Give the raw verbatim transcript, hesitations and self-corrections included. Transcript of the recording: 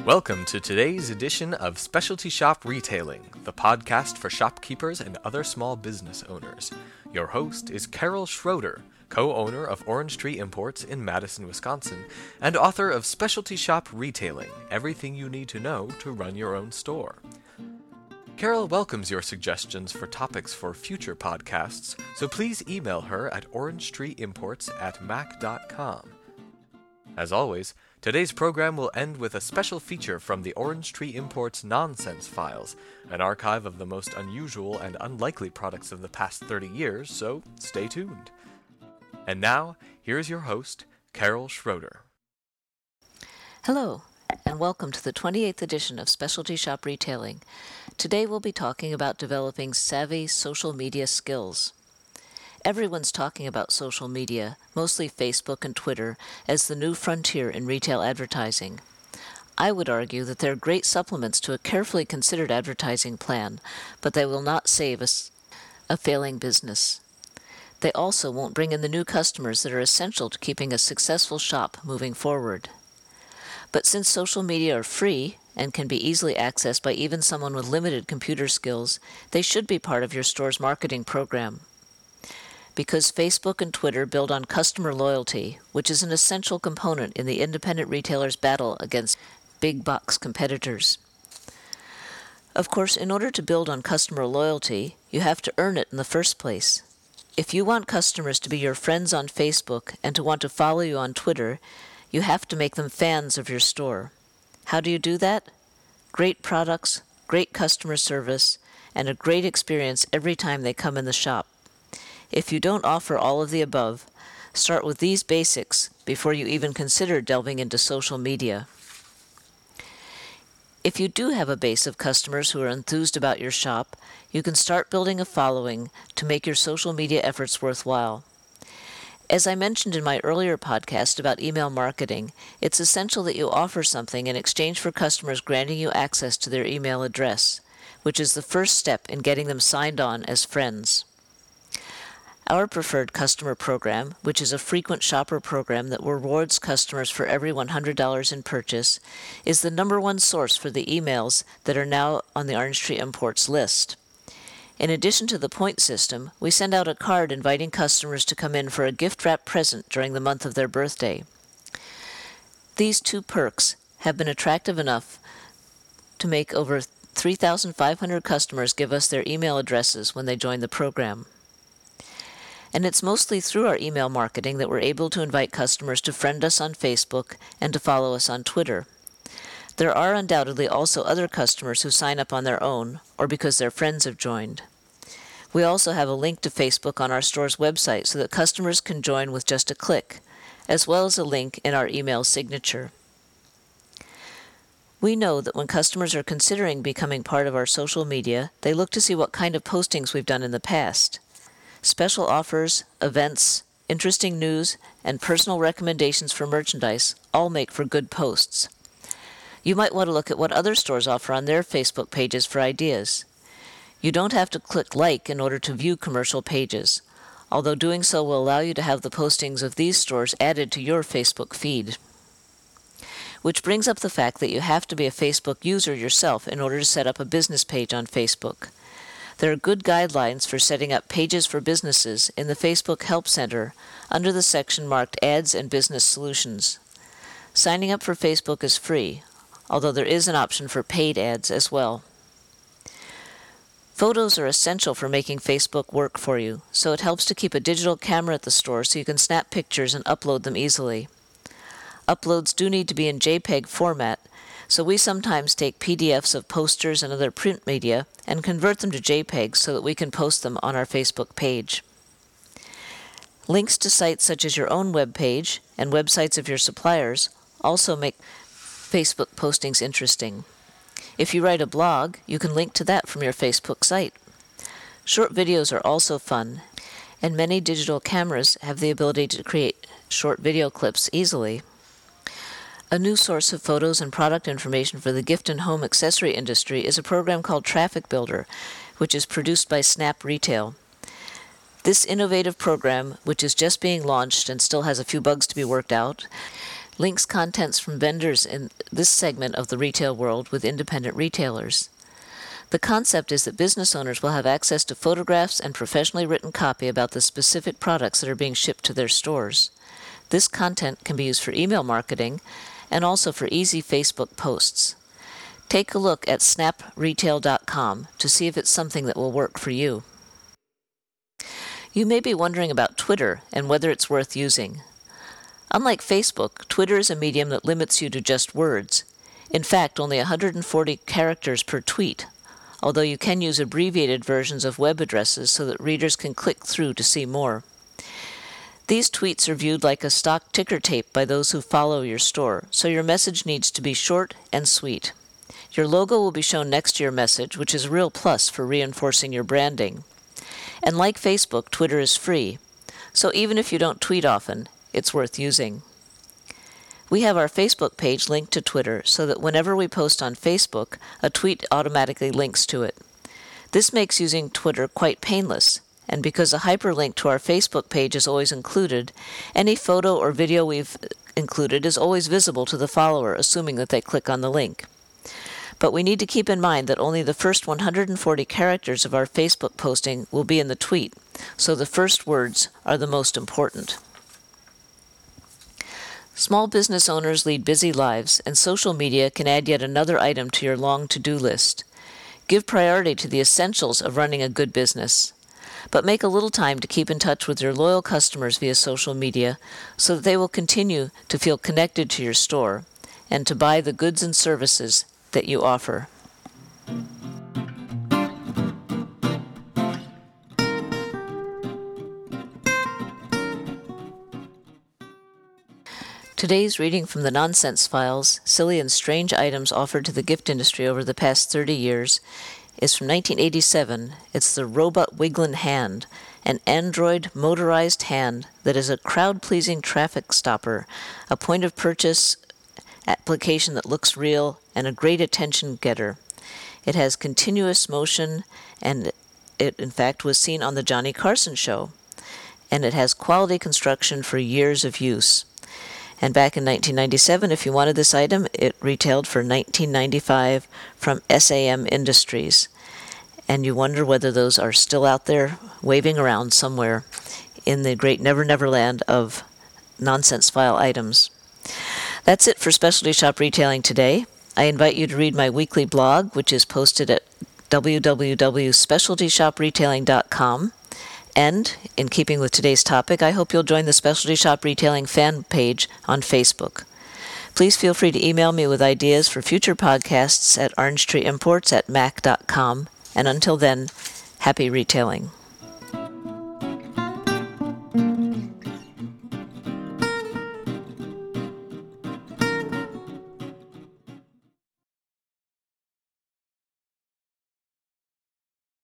Welcome to today's edition of Specialty Shop Retailing, the podcast for shopkeepers and other small business owners. Your host is Carol Schroeder, co-owner of Orange Tree Imports in Madison, Wisconsin, and author of Specialty Shop Retailing, Everything You Need to Know to Run Your Own Store. Carol welcomes your suggestions for topics for future podcasts, so please email her at orangetreeimports at mac dot com. As always, today's program will end with a special feature from the Orange Tree Imports Nonsense Files, an archive of the most unusual and unlikely products of the past thirty years, so stay tuned. And now, here's your host, Carol Schroeder. Hello, and welcome to the twenty-eighth edition of Specialty Shop Retailing. Today we'll be talking about developing savvy social media skills. Everyone's talking about social media, mostly Facebook and Twitter, as the new frontier in retail advertising. I would argue that they're great supplements to a carefully considered advertising plan, but they will not save us a failing business. They also won't bring in the new customers that are essential to keeping a successful shop moving forward. But since social media are free and can be easily accessed by even someone with limited computer skills, they should be part of your store's marketing program. Because Facebook and Twitter build on customer loyalty, which is an essential component in the independent retailer's battle against big box competitors. Of course, in order to build on customer loyalty, you have to earn it in the first place. If you want customers to be your friends on Facebook and to want to follow you on Twitter, you have to make them fans of your store. How do you do that? Great products, great customer service, and a great experience every time they come in the shop. If you don't offer all of the above, start with these basics before you even consider delving into social media. If you do have a base of customers who are enthused about your shop, you can start building a following to make your social media efforts worthwhile. As I mentioned in my earlier podcast about email marketing, it's essential that you offer something in exchange for customers granting you access to their email address, which is the first step in getting them signed on as friends. Our preferred customer program, which is a frequent shopper program that rewards customers for every one hundred dollars in purchase, is the number one source for the emails that are now on the Orange Tree Imports list. In addition to the point system, we send out a card inviting customers to come in for a gift-wrapped present during the month of their birthday. These two perks have been attractive enough to make over three thousand five hundred customers give us their email addresses when they join the program. And it's mostly through our email marketing that we're able to invite customers to friend us on Facebook and to follow us on Twitter. There are undoubtedly also other customers who sign up on their own or because their friends have joined. We also have a link to Facebook on our store's website so that customers can join with just a click, as well as a link in our email signature. We know that when customers are considering becoming part of our social media, they look to see what kind of postings we've done in the past. Special offers, events, interesting news, and personal recommendations for merchandise all make for good posts. You might want to look at what other stores offer on their Facebook pages for ideas. You don't have to click like in order to view commercial pages, although doing so will allow you to have the postings of these stores added to your Facebook feed. Which brings up the fact that you have to be a Facebook user yourself in order to set up a business page on Facebook. There are good guidelines for setting up pages for businesses in the Facebook Help Center under the section marked Ads and Business Solutions. Signing up for Facebook is free, although there is an option for paid ads as well. Photos are essential for making Facebook work for you, so it helps to keep a digital camera at the store so you can snap pictures and upload them easily. Uploads do need to be in JPEG format, so we sometimes take P D Fs of posters and other print media and convert them to JPEGs so that we can post them on our Facebook page. Links to sites such as your own web page and websites of your suppliers also make Facebook postings interesting. If you write a blog, you can link to that from your Facebook site. Short videos are also fun, and many digital cameras have the ability to create short video clips easily. A new source of photos and product information for the gift and home accessory industry is a program called Traffic Builder, which is produced by Snap Retail. This innovative program, which is just being launched and still has a few bugs to be worked out, links contents from vendors in this segment of the retail world with independent retailers. The concept is that business owners will have access to photographs and professionally written copy about the specific products that are being shipped to their stores. This content can be used for email marketing and also for easy Facebook posts. Take a look at snap retail dot com to see if it's something that will work for you. You may be wondering about Twitter and whether it's worth using. Unlike Facebook, Twitter is a medium that limits you to just words. In fact, only one hundred forty characters per tweet, although you can use abbreviated versions of web addresses so that readers can click through to see more. These tweets are viewed like a stock ticker tape by those who follow your store, so your message needs to be short and sweet. Your logo will be shown next to your message, which is a real plus for reinforcing your branding. And like Facebook, Twitter is free, so even if you don't tweet often, it's worth using. We have our Facebook page linked to Twitter so that whenever we post on Facebook, a tweet automatically links to it. This makes using Twitter quite painless, and because a hyperlink to our Facebook page is always included, any photo or video we've included is always visible to the follower, assuming that they click on the link. But we need to keep in mind that only the first one hundred forty characters of our Facebook posting will be in the tweet, so the first words are the most important. Small business owners lead busy lives, and social media can add yet another item to your long to-do list. Give priority to the essentials of running a good business, but make a little time to keep in touch with your loyal customers via social media so that they will continue to feel connected to your store and to buy the goods and services that you offer. Today's reading from the Nonsense Files, Silly and Strange Items Offered to the Gift Industry Over the Past thirty years, is from nineteen eighty-seven. It's the Robot Wigglin' Hand, an Android motorized hand that is a crowd-pleasing traffic stopper, a point-of-purchase application that looks real, and a great attention getter. It has continuous motion, and it, in fact, was seen on the Johnny Carson show. And it has quality construction for years of use. And back in nineteen ninety-seven, if you wanted this item, it retailed for nineteen ninety-five dollars from S A M Industries. And you wonder whether those are still out there waving around somewhere in the great Never Never Land of nonsense file items. That's it for Specialty Shop Retailing today. I invite you to read my weekly blog, which is posted at w w w dot specialty shop retailing dot com. And, in keeping with today's topic, I hope you'll join the Specialty Shop Retailing fan page on Facebook. Please feel free to email me with ideas for future podcasts at orange tree imports at mac dot com. And until then, happy retailing.